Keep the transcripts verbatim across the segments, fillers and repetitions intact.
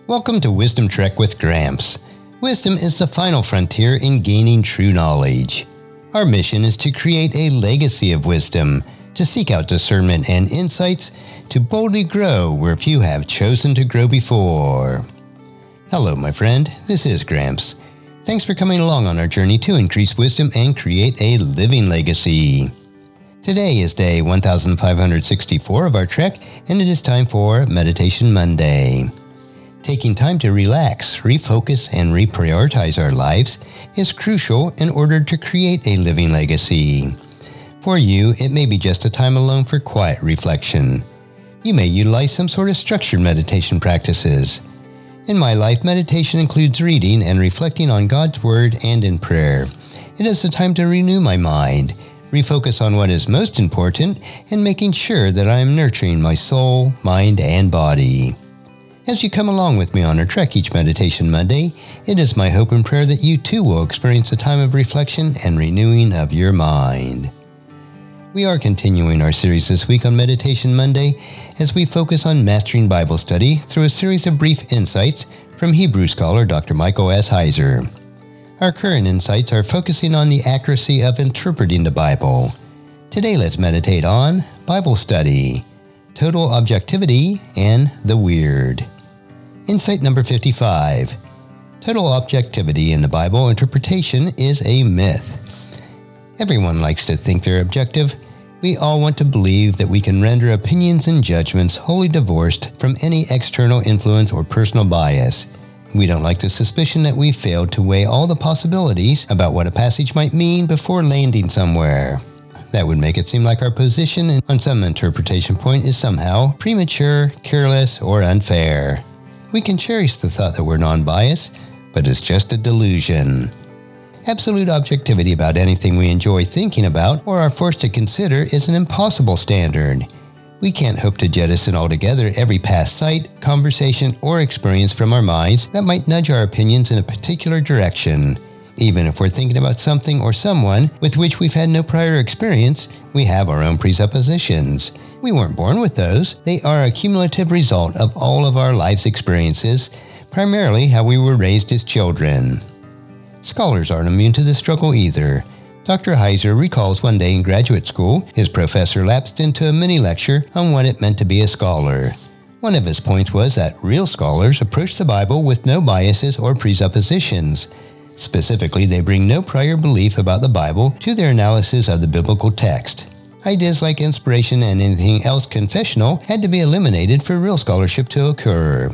Welcome to Wisdom Trek with Gramps. Wisdom is the final frontier in gaining true knowledge. Our mission is to create a legacy of wisdom, to seek out discernment and insights, to boldly grow where few have chosen to grow before. Hello, my friend. This is Gramps. Thanks for coming along on our journey to increase wisdom and create a living legacy. Today is day one thousand five hundred sixty-four of our trek, and it is time for Meditation Monday. Taking time to relax, refocus, and reprioritize our lives is crucial in order to create a living legacy. For you, it may be just a time alone for quiet reflection. You may utilize some sort of structured meditation practices. In my life, meditation includes reading and reflecting on God's Word and in prayer. It is a time to renew my mind, refocus on what is most important, and making sure that I am nurturing my soul, mind, and body. As you come along with me on our trek each Meditation Monday, it is my hope and prayer that you too will experience a time of reflection and renewing of your mind. We are continuing our series this week on Meditation Monday as we focus on mastering Bible study through a series of brief insights from Hebrew scholar Doctor Michael S. Heiser. Our current insights are focusing on the accuracy of interpreting the Bible. Today let's meditate on Bible study, total objectivity, and the weird. Insight number fifty-five. Total objectivity in the Bible interpretation is a myth. Everyone likes to think they're objective. We all want to believe that we can render opinions and judgments wholly divorced from any external influence or personal bias. We don't like the suspicion that we failed to weigh all the possibilities about what a passage might mean before landing somewhere. That would make it seem like our position on some interpretation point is somehow premature, careless, or unfair. We can cherish the thought that we're non-biased, but it's just a delusion. Absolute objectivity about anything we enjoy thinking about or are forced to consider is an impossible standard. We can't hope to jettison altogether every past sight, conversation, or experience from our minds that might nudge our opinions in a particular direction. Even if we're thinking about something or someone with which we've had no prior experience, we have our own presuppositions. We weren't born with those. They are a cumulative result of all of our life's experiences, primarily how we were raised as children. Scholars aren't immune to this struggle either. Doctor Heiser recalls one day in graduate school, his professor lapsed into a mini-lecture on what it meant to be a scholar. One of his points was that real scholars approach the Bible with no biases or presuppositions. Specifically, they bring no prior belief about the Bible to their analysis of the biblical text. Ideas like inspiration and anything else confessional had to be eliminated for real scholarship to occur.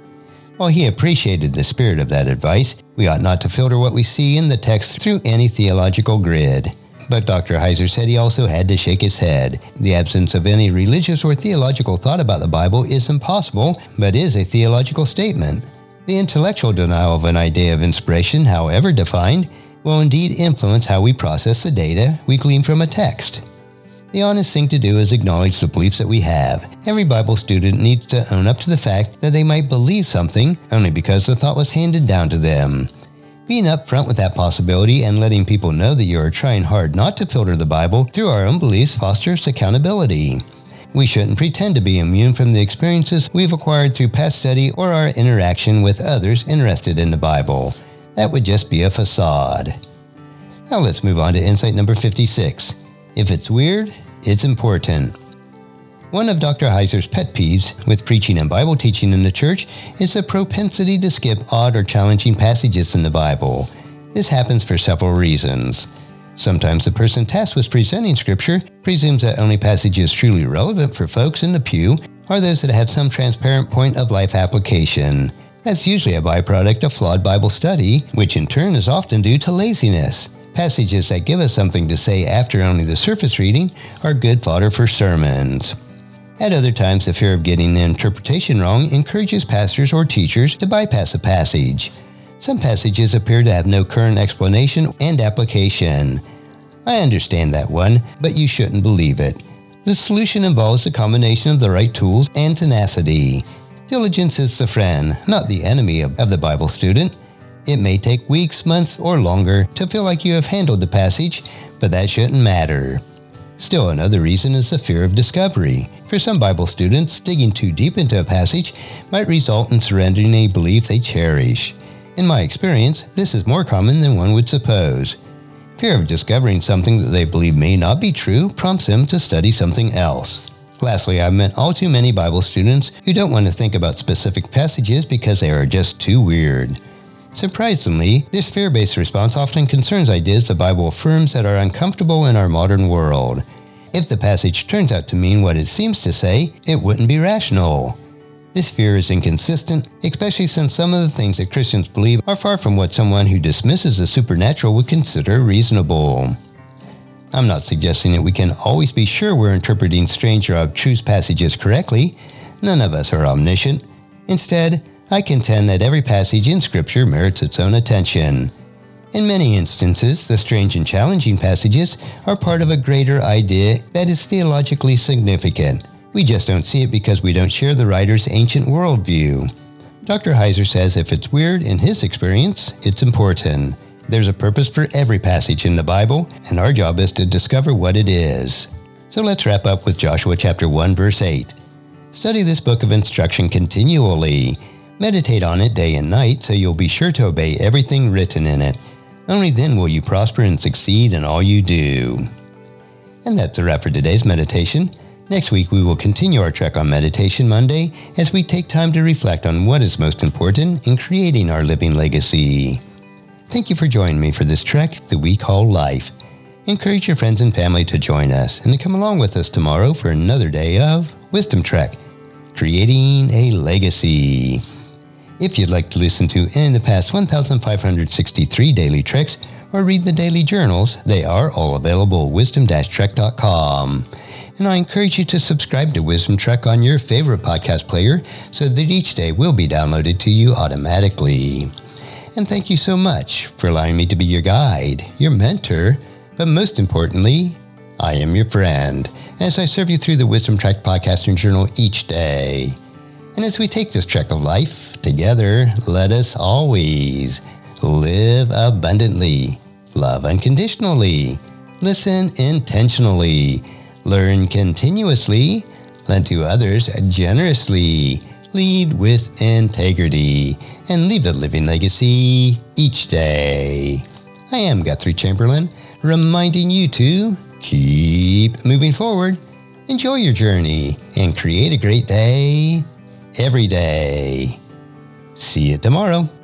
While he appreciated the spirit of that advice, we ought not to filter what we see in the text through any theological grid. But Doctor Heiser said he also had to shake his head. The absence of any religious or theological thought about the Bible is impossible, but is a theological statement. The intellectual denial of an idea of inspiration, however defined, will indeed influence how we process the data we glean from a text. The honest thing to do is acknowledge the beliefs that we have. Every Bible student needs to own up to the fact that they might believe something only because the thought was handed down to them. Being upfront with that possibility and letting people know that you are trying hard not to filter the Bible through our own beliefs fosters accountability. We shouldn't pretend to be immune from the experiences we've acquired through past study or our interaction with others interested in the Bible. That would just be a facade. Now let's move on to insight number fifty-six. If it's weird, it's important. One of Doctor Heiser's pet peeves with preaching and Bible teaching in the church is the propensity to skip odd or challenging passages in the Bible. This happens for several reasons. Sometimes the person tasked with presenting Scripture presumes that only passages truly relevant for folks in the pew are those that have some transparent point of life application. That's usually a byproduct of flawed Bible study, which in turn is often due to laziness. Passages that give us something to say after only the surface reading are good fodder for sermons. At other times, the fear of getting the interpretation wrong encourages pastors or teachers to bypass a passage. Some passages appear to have no current explanation and application. I understand that one, but you shouldn't believe it. The solution involves a combination of the right tools and tenacity. Diligence is the friend, not the enemy of, of the Bible student. It may take weeks, months, or longer to feel like you have handled the passage, but that shouldn't matter. Still, another reason is the fear of discovery. For some Bible students, digging too deep into a passage might result in surrendering a belief they cherish. In my experience, this is more common than one would suppose. Fear of discovering something that they believe may not be true prompts them to study something else. Lastly, I've met all too many Bible students who don't want to think about specific passages because they are just too weird. Surprisingly, this fear-based response often concerns ideas the Bible affirms that are uncomfortable in our modern world. If the passage turns out to mean what it seems to say, it wouldn't be rational. This fear is inconsistent, especially since some of the things that Christians believe are far from what someone who dismisses the supernatural would consider reasonable. I'm not suggesting that we can always be sure we're interpreting strange or obtruse passages correctly. None of us are omniscient. Instead, I contend that every passage in Scripture merits its own attention. In many instances, the strange and challenging passages are part of a greater idea that is theologically significant. We just don't see it because we don't share the writer's ancient worldview. Doctor Heiser says if it's weird in his experience, it's important. There's a purpose for every passage in the Bible, and our job is to discover what it is. So let's wrap up with Joshua chapter one, verse eight. Study this book of instruction continually. Meditate on it day and night so you'll be sure to obey everything written in it. Only then will you prosper and succeed in all you do. And that's a wrap for today's meditation. Next week we will continue our trek on Meditation Monday as we take time to reflect on what is most important in creating our living legacy. Thank you for joining me for this trek that we call life. Encourage your friends and family to join us and to come along with us tomorrow for another day of Wisdom Trek, Creating a Legacy. If you'd like to listen to any of the past one thousand five hundred sixty-three daily treks or read the daily journals, they are all available at wisdom dash trek dot com. And I encourage you to subscribe to Wisdom Trek on your favorite podcast player so that each day will be downloaded to you automatically. And thank you so much for allowing me to be your guide, your mentor, but most importantly, I am your friend as I serve you through the Wisdom Trek podcast and journal each day. And as we take this trek of life together, let us always live abundantly, love unconditionally, listen intentionally, learn continuously, lend to others generously, lead with integrity, and leave a living legacy each day. I am Guthrie Chamberlain, reminding you to keep moving forward, enjoy your journey, and create a great day every day. See you tomorrow.